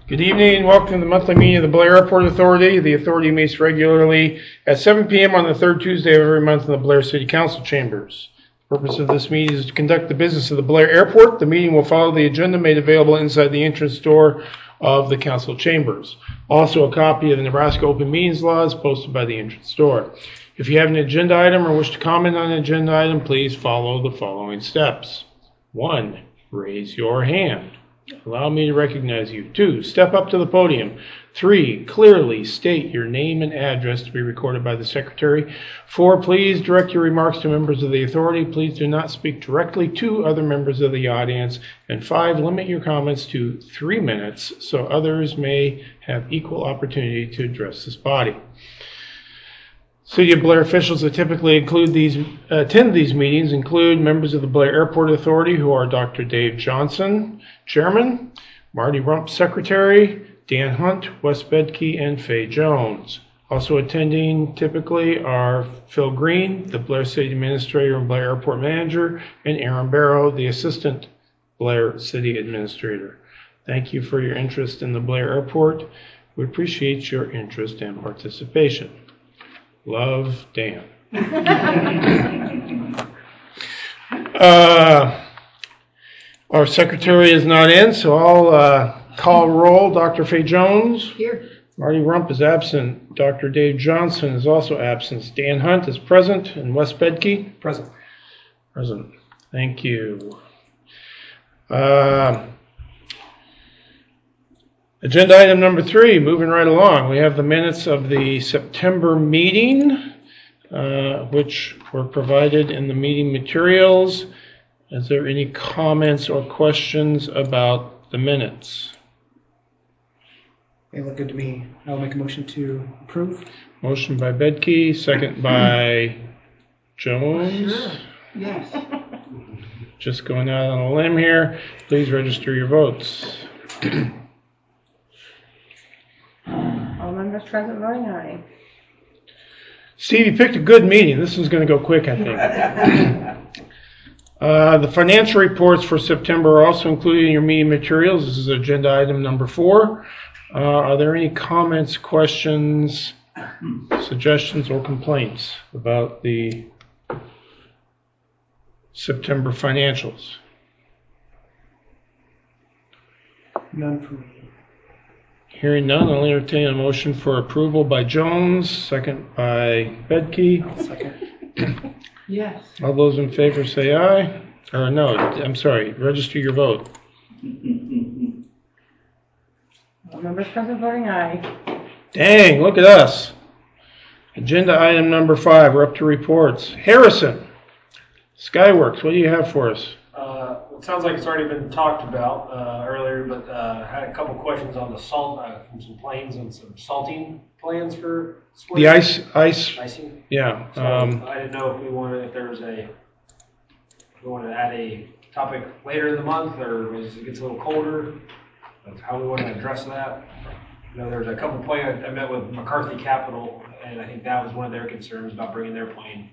Good evening. Welcome to the monthly meeting of the Blair Airport Authority. The authority meets regularly at 7 p.m. on the third Tuesday of every month in the Blair City Council chambers. The purpose of this meeting is to conduct the business of the Blair Airport. The meeting will follow the agenda made available inside the entrance door of the council chambers. Also, a copy of the Nebraska Open Meetings Law is posted by the entrance door. If you have an agenda item or wish to comment on an agenda item, please follow the following steps. 1. Raise your hand. Allow me to recognize you. 2. Step up to the podium. 3. Clearly state your name and address to be recorded by the secretary. 4. Please direct your remarks to members of the authority. Please do not speak directly to other members of the audience. And 5. Limit your comments to 3 minutes so others may have equal opportunity to address this body. City of Blair officials that typically attend these meetings include members of the Blair Airport Authority, who are Dr. Dave Johnson, Chairman, Marty Rump, Secretary, Dan Hunt, Wes Bedke, and Faye Jones. Also attending typically are Phil Green, the Blair City Administrator and Blair Airport Manager, and Aaron Barrow, the Assistant Blair City Administrator. Thank you for your interest in the Blair Airport. We appreciate your interest and participation. Love, Dan. Our secretary is not in, so I'll call roll. Dr. Faye Jones. Here. Marty Rump is absent. Dr. Dave Johnson is also absent. Dan Hunt is present. And Wes Bedke? Present. Present. Thank you. Agenda item number 3, moving right along. We have the minutes of the September meeting, which were provided in the meeting materials. Is there any comments or questions about the minutes? They look good to me. I'll make a motion to approve. Motion by Bedke, second by Jones. Sure. Yes. Just going out on a limb here. Please register your votes. All members present voting aye. Steve, you picked a good meeting. This is going to go quick, I think. The financial reports for September are also included in your meeting materials. This is agenda item number 4. Are there any comments, questions, suggestions, or complaints about the September financials? None for me. Hearing none, I'll entertain a motion for approval by Jones, second by Bedke. Second. Yes. All those in favor say aye. Or no, I'm sorry, register your vote. All members present voting aye. Dang, look at us. Agenda item number 5, we're up to reports. Harrison, Skyworks, what do you have for us? It sounds like it's already been talked about earlier, but I had a couple questions on the salt from some planes and some salting plans for spring. The ice. Icing. Yeah. So I didn't know if we wanted to add a topic later in the month, or as it gets a little colder, of how we want to address that. You know, there's a couple planes. I met with McCarthy Capital, and I think that was one of their concerns about bringing their plane.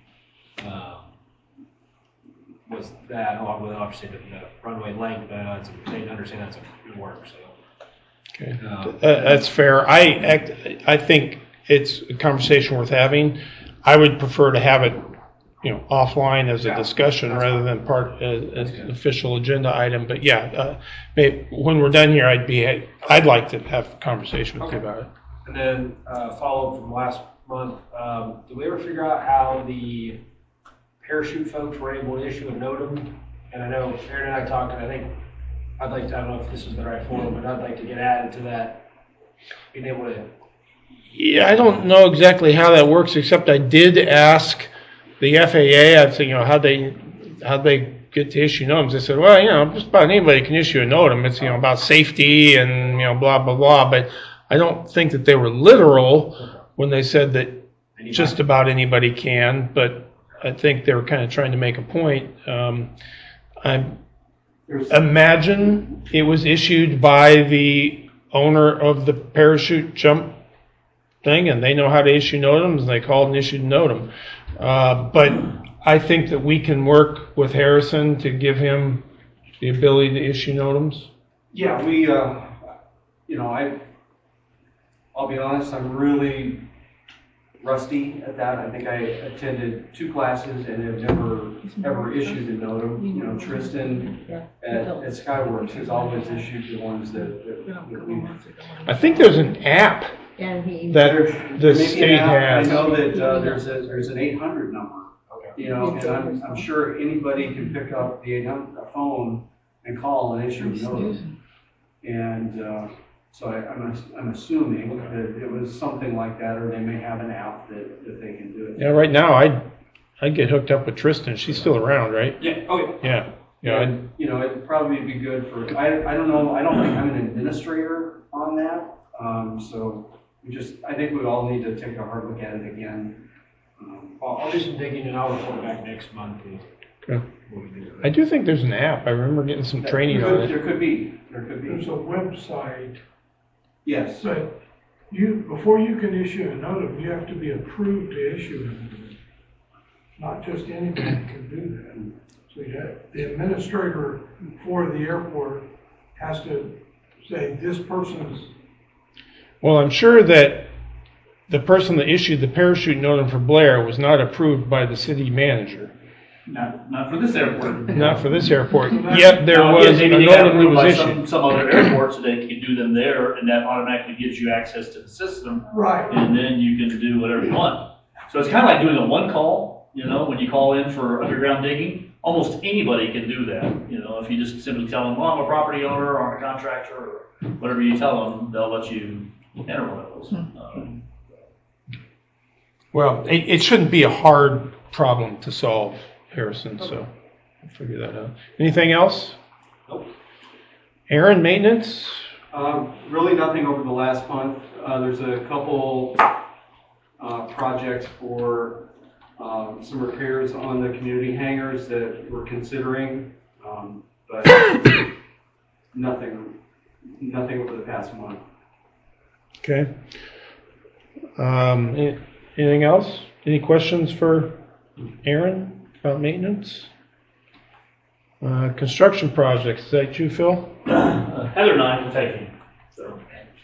Was that along with obviously the runway length, they understand that's a work. So Okay, that's fair. I think it's a conversation worth having. I would prefer to have it, offline as a discussion rather than part as an official agenda item. But yeah, when we're done here, I'd like to have a conversation with you about it. And then follow up from last month. Did we ever figure out how the parachute folks were able to issue a NOTAM? And I know Aaron and I talked, and I think I don't know if this is the right forum, but I'd like to get added to that, being able to. Yeah, I don't know exactly how that works, except I did ask the FAA. I'd say, how'd they get to issue NOTAMs? They said, well, just about anybody can issue a NOTAM. It's, about safety and, blah, blah, blah. But I don't think that they were literal when they said that just about anybody can, but I think they were kind of trying to make a point. I imagine it was issued by the owner of the parachute jump thing, and they know how to issue NOTAMs, and they called and issued a NOTAM. But I think that we can work with Harrison to give him the ability to issue NOTAMs. Yeah, we you know, I'll be honest, I'm really rusty at that. I think I attended 2 classes and have ever issued a NOTAM. You know, Tristan at Skyworks has always issued the ones that we. I think there's an app that the state has. I know that there's an 800 number. Okay. You know, and I'm sure anybody can pick up the 800 phone and call and issue a NOTAM. And so I'm assuming that it was something like that, or they may have an app that they can do it. Yeah, right now I'd get hooked up with Tristan. She's still around, right? Yeah. Oh yeah. Yeah. And, you know, it'd probably be good for. I don't know. I don't think I'm an administrator on that. So I think we all need to take a hard look at it again. I'll do some digging and I'll report back next month. Okay. I do think there's an app. I remember getting some training on it. There could be. There's a website. Yes. But before you can issue a NOTAM, you have to be approved to issue it. Not just anybody can do that. So the administrator for the airport has to say this person's. Well, I'm sure that the person that issued the parachute NOTAM for Blair was not approved by the city manager. Not for this airport. Not for this airport. Yet there Now, was again, a maybe they got NOTAM that approved by was issued. some other airports, so they can do them there, and that automatically gives you access to the system. Right. And then you can do whatever you want. So it's kind of like doing a one call, you know, when you call in for underground digging. Almost anybody can do that. You know, if you just simply tell them, well, I'm a property owner or I'm a contractor or whatever you tell them, they'll let you enter one of those. Well, it shouldn't be a hard problem to solve, Harrison, so I'll figure that out. Anything else? Nope. Aaron, maintenance? Really nothing over the last month. There's a couple projects for some repairs on the community hangars that we're considering, but nothing over the past month. Okay. Anything else? Any questions for Aaron about maintenance? Construction projects, is that you, Phil? Heather and I will take you. So.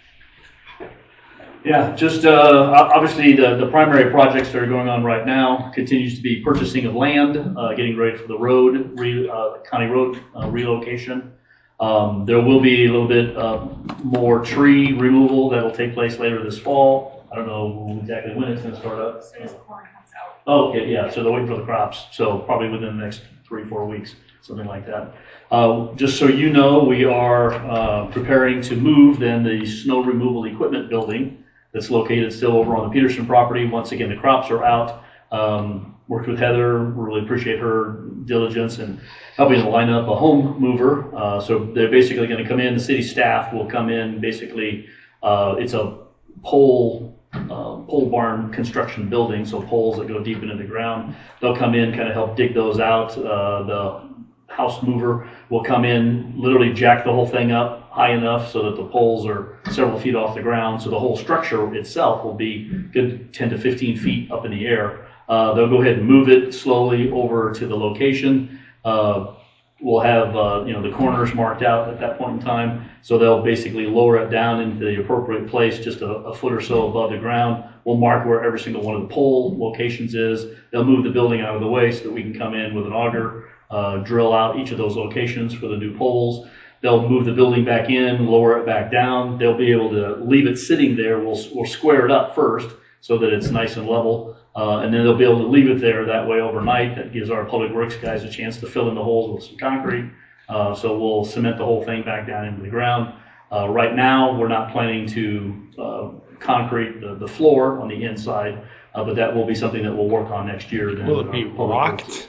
Yeah, just obviously the primary projects that are going on right now continues to be purchasing of land, getting ready for the road, county road relocation. There will be a little bit more tree removal that will take place later this fall. I don't know exactly when it's going to start up. As soon as the corn comes out. Oh, okay, yeah, so they're waiting for the crops, so probably within the next 3-4 weeks, something like that. Just so you know, we are preparing to move then the snow removal equipment building that's located still over on the Peterson property. Once again, the crops are out. Worked with Heather, really appreciate her diligence and helping to line up a home mover. So they're basically going to come in, the city staff will come in, basically, it's a pole barn construction building, so poles that go deep into the ground. They'll come in, kind of help dig those out. The house mover will come in, literally jack the whole thing up high enough so that the poles are several feet off the ground. So the whole structure itself will be good 10 to 15 feet up in the air. They'll go ahead and move it slowly over to the location. We'll have the corners marked out at that point in time. So they'll basically lower it down into the appropriate place, just a foot or so above the ground. We'll mark where every single one of the pole locations is. They'll move the building out of the way so that we can come in with an auger, drill out each of those locations for the new poles. They'll move the building back in, lower it back down. They'll be able to leave it sitting there. We'll square it up first so that it's nice and level. And then they'll be able to leave it there that way overnight. That gives our public works guys a chance to fill in the holes with some concrete. So we'll cement the whole thing back down into the ground. Right now, we're not planning to concrete the floor on the inside, but that will be something that we'll work on next year. Will it be rocked?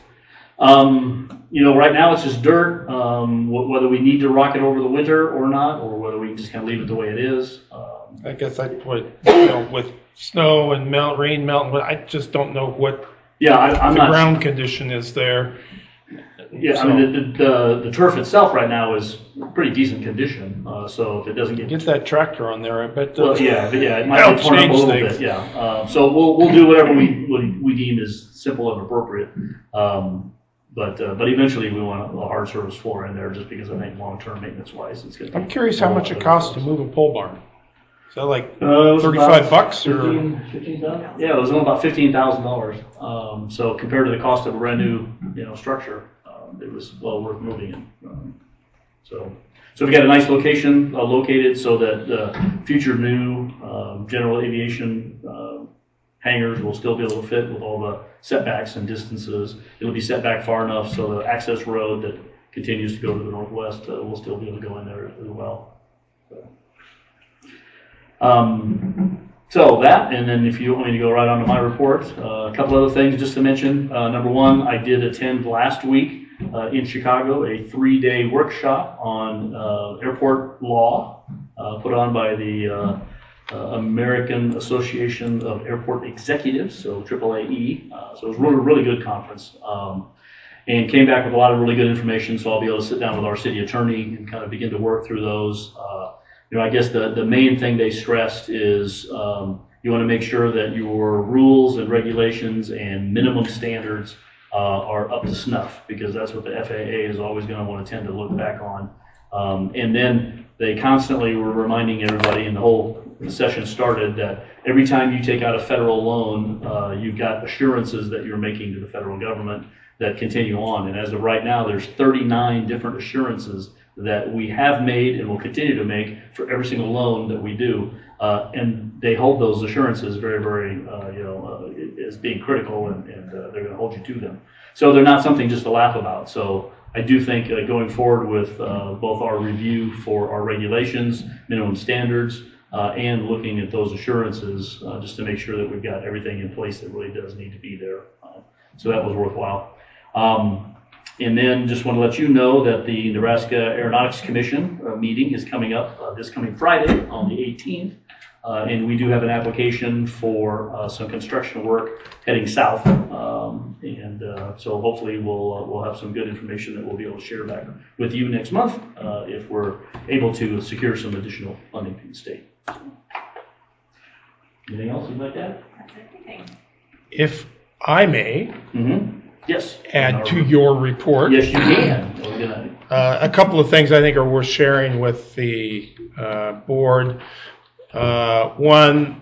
Right now it's just dirt. Whether we need to rock it over the winter or not, or whether we can just kind of leave it the way it is. I guess I'd put, with snow and rain melting, but I just don't know what I'm the not, ground condition is there. Yeah, So, I mean, the turf itself right now is pretty decent condition. So if it doesn't get that tractor on there, I bet. Well, it might That'll get torn up a change little things. bit. Yeah. So we'll do whatever we deem is simple and appropriate. But eventually we want a hard surface floor in there just because I think long-term maintenance-wise, it's going to be. I'm curious how much it costs to move a pole barn. Is that like It was about $35 or? 15,000? Yeah, it was only about $15,000. So compared to the cost of a brand new, structure, it was well worth moving it. So we got a nice location located so that the future new general aviation hangars will still be able to fit with all the setbacks and distances. It'll be set back far enough so the access road that continues to go to the northwest will still be able to go in there as well. So that, and then if you want me to go right on to my report, a couple other things just to mention. Number one, I did attend last week in Chicago a 3-day workshop on airport law put on by the American Association of Airport Executives, so AAAE. So it was a really, really good conference. And came back with a lot of really good information, so I'll be able to sit down with our city attorney and kind of begin to work through those. I guess the main thing they stressed is you want to make sure that your rules and regulations and minimum standards are up to snuff, because that's what the FAA is always going to want to tend to look back on. And then they constantly were reminding everybody, and the whole session started, that every time you take out a federal loan, you've got assurances that you're making to the federal government that continue on. And as of right now, there's 39 different assurances that we have made and will continue to make for every single loan that we do. And they hold those assurances very, very, as being critical, and they're going to hold you to them. So they're not something just to laugh about. So I do think going forward with both our review for our regulations, minimum standards, and looking at those assurances, just to make sure that we've got everything in place that really does need to be there. So that was worthwhile. And then just want to let you know that the Nebraska Aeronautics Commission meeting is coming up this coming Friday on the 18th. And we do have an application for some construction work heading south. So hopefully we'll have some good information that we'll be able to share back with you next month if we're able to secure some additional funding from the state. Anything else you'd like to add? That's everything. If I may Yes. add to your report. Yes, you can. A couple of things I think are worth sharing with the board. One,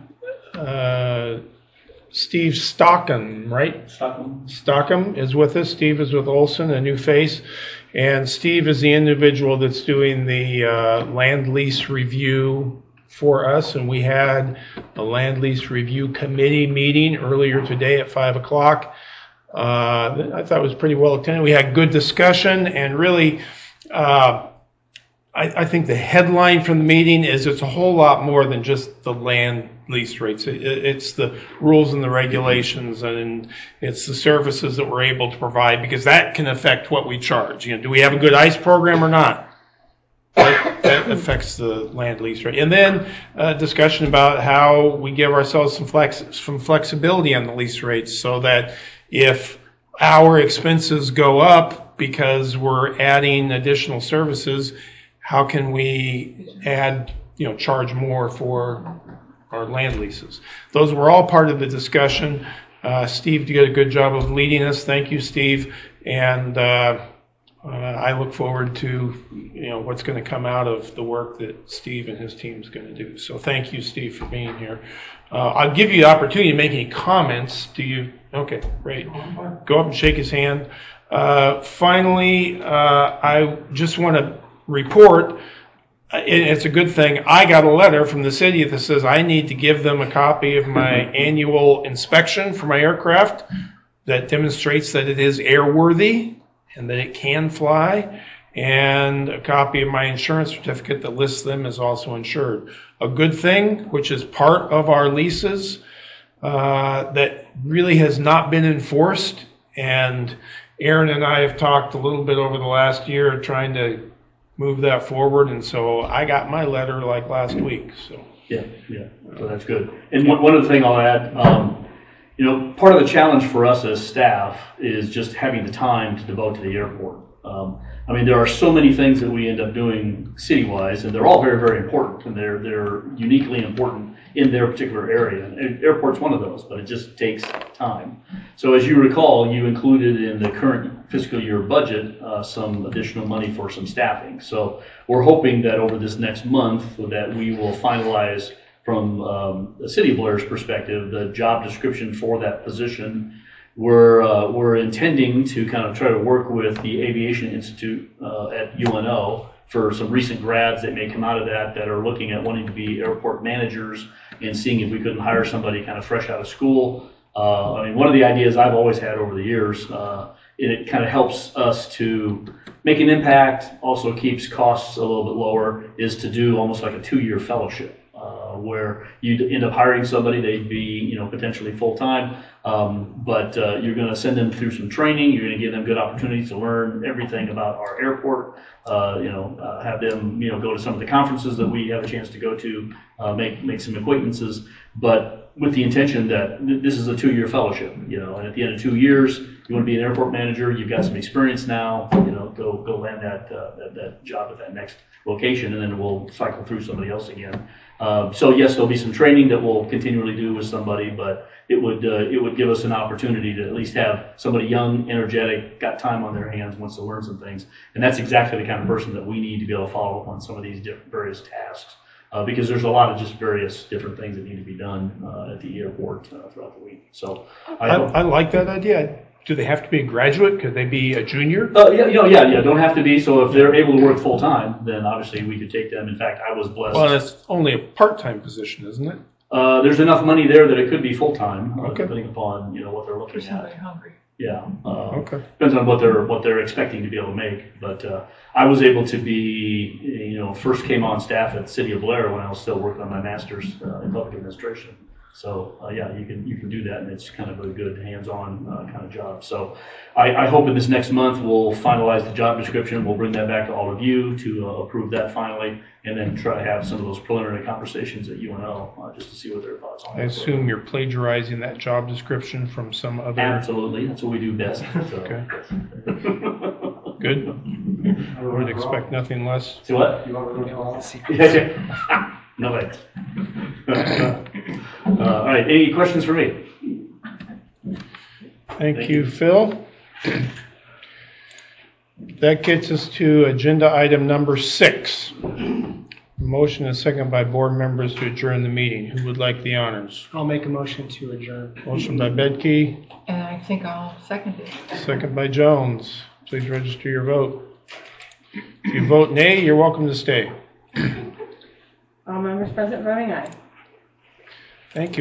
Steve Stockham, right? Stockham is with us. Steve is with Olson, a new face. And Steve is the individual that's doing the land lease review for us. And we had a land lease review committee meeting earlier today at 5 o'clock. I thought it was pretty well attended. We had good discussion, and really, I think the headline from the meeting is it's a whole lot more than just the land lease rates. It's the rules and the regulations, and it's the services that we're able to provide, because that can affect what we charge. Do we have a good ICE program or not? That affects the land lease rate. And then discussion about how we give ourselves some flexibility on the lease rates, so that if our expenses go up because we're adding additional services, how can we charge more for our land leases? Those were all part of the discussion. Steve did a good job of leading us. Thank you, Steve. And I look forward to what's going to come out of the work that Steve and his team is going to do. So thank you, Steve, for being here. I'll give you the opportunity to make any comments. Do you? Okay, great. Go up and shake his hand. Finally, I just want to report, and it's a good thing, I got a letter from the city that says I need to give them a copy of my annual inspection for my aircraft that demonstrates that it is airworthy and that it can fly, and a copy of my insurance certificate that lists them as also insured. A good thing, which is part of our leases, that really has not been enforced. And Aaron and I have talked a little bit over the last year trying to move that forward. And so I got my letter like last week. So Yeah. So that's good. And one other thing I'll add, part of the challenge for us as staff is just having the time to devote to the airport. I mean, there are so many things that we end up doing city-wise, and they're all very, very important, and they're uniquely important in their particular area. And airport's one of those, but it just takes time. So as you recall, you included in the current fiscal year budget some additional money for some staffing. So we're hoping that over this next month that we will finalize from the City of Blair's perspective the job description for that position. We're intending to kind of try to work with the Aviation Institute at UNO for some recent grads that may come out of that are looking at wanting to be airport managers and seeing if we couldn't hire somebody kind of fresh out of school. I mean, one of the ideas I've always had over the years, it kind of helps us to make an impact, also keeps costs a little bit lower, is to do almost like a 2-year fellowship. Where you'd end up hiring somebody, they'd be, potentially full-time, but you're going to send them through some training. You're going to give them good opportunities to learn everything about our airport. Have them, go to some of the conferences that we have a chance to go to, make some acquaintances, but with the intention that this is a 2-year fellowship, and at the end of 2 years, you want to be an airport manager. You've got some experience now. Go land that job at that next location, and then we'll cycle through somebody else again. So yes, there'll be some training that we'll continually do with somebody, but it would give us an opportunity to at least have somebody young, energetic, got time on their hands, wants to learn some things, and that's exactly the kind of person that we need to be able to follow up on some of these various tasks, because there's a lot of just various different things that need to be done at the airport throughout the week. So I like that idea. Do they have to be a graduate? Could they be a junior? Yeah. Don't have to be. So if they're able to work full time, then obviously we could take them. In fact, I was blessed. Well, it's only a part-time position, isn't it? There's enough money there that it could be full time, Okay. depending upon what they're looking at. Hungry. Yeah. Okay. Depends on what they're expecting to be able to make. But I was able to be, first came on staff at the City of Blair when I was still working on my master's in public administration. So you can do that, and it's kind of a good hands-on kind of job. So I hope in this next month we'll finalize the job description. We'll bring that back to all of you to approve that finally, and then try to have some of those preliminary conversations at UNO just to see what their thoughts are. I assume you're plagiarizing that job description from some other. Absolutely, that's what we do best. So. Okay. Good. I would expect nothing less. See what? You want to reveal all the secrets? Yeah. No thanks. All right, any questions for me? Thank you, Phil. That gets us to agenda item number 6. Motion and second by board members to adjourn the meeting. Who would like the honors? I'll make a motion to adjourn. Motion by Bedke, And I think I'll second it. second by Jones. Please register your vote. If you vote nay, you're welcome to stay. All members present voting aye. Thank you.